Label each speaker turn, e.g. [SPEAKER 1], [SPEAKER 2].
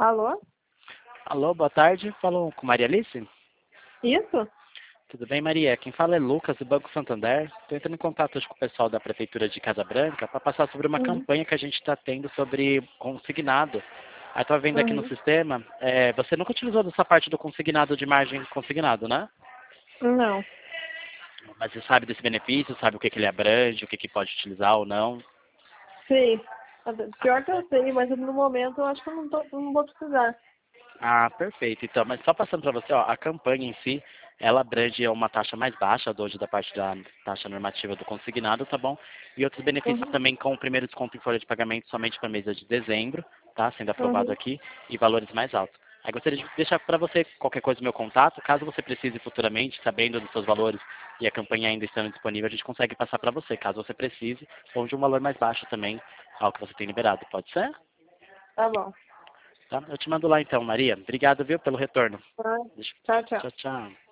[SPEAKER 1] Alô?
[SPEAKER 2] Alô, boa tarde. Falou com Maria Alice?
[SPEAKER 1] Isso?
[SPEAKER 2] Tudo bem, Maria? Quem fala é Lucas, do Banco Santander. Estou entrando em contato hoje com o pessoal da Prefeitura de Casa Branca para passar sobre uma
[SPEAKER 1] Uhum.
[SPEAKER 2] campanha que a gente está tendo sobre consignado. Aí estou vendo aqui no
[SPEAKER 1] Uhum.
[SPEAKER 2] sistema, você nunca utilizou dessa parte do consignado de margem consignado, né?
[SPEAKER 1] Não.
[SPEAKER 2] Mas você sabe desse benefício, sabe o que ele abrange, o que pode utilizar ou não?
[SPEAKER 1] Sei. Pior que eu sei, mas no momento eu acho que eu não vou precisar.
[SPEAKER 2] Ah, perfeito. Então, mas só passando para você, ó, a campanha em si, ela abrange uma taxa mais baixa hoje da parte da taxa normativa do consignado, tá bom? E outros benefícios
[SPEAKER 1] Uhum.
[SPEAKER 2] também com o primeiro desconto em folha de pagamento somente para mês de dezembro, tá? Sendo aprovado
[SPEAKER 1] Uhum.
[SPEAKER 2] aqui, e valores mais altos. Aí gostaria de deixar para você qualquer coisa do meu contato, caso você precise futuramente, sabendo dos seus valores e a campanha ainda estando disponível, a gente consegue passar para você, caso você precise, ou de um valor mais baixo também, ao que você tem liberado. Pode ser?
[SPEAKER 1] Tá bom.
[SPEAKER 2] Tá? Eu te mando lá então, Maria. Obrigado, viu, pelo retorno.
[SPEAKER 1] Tá.
[SPEAKER 2] Deixa-
[SPEAKER 1] Tchau, tchau.
[SPEAKER 2] Tchau, tchau.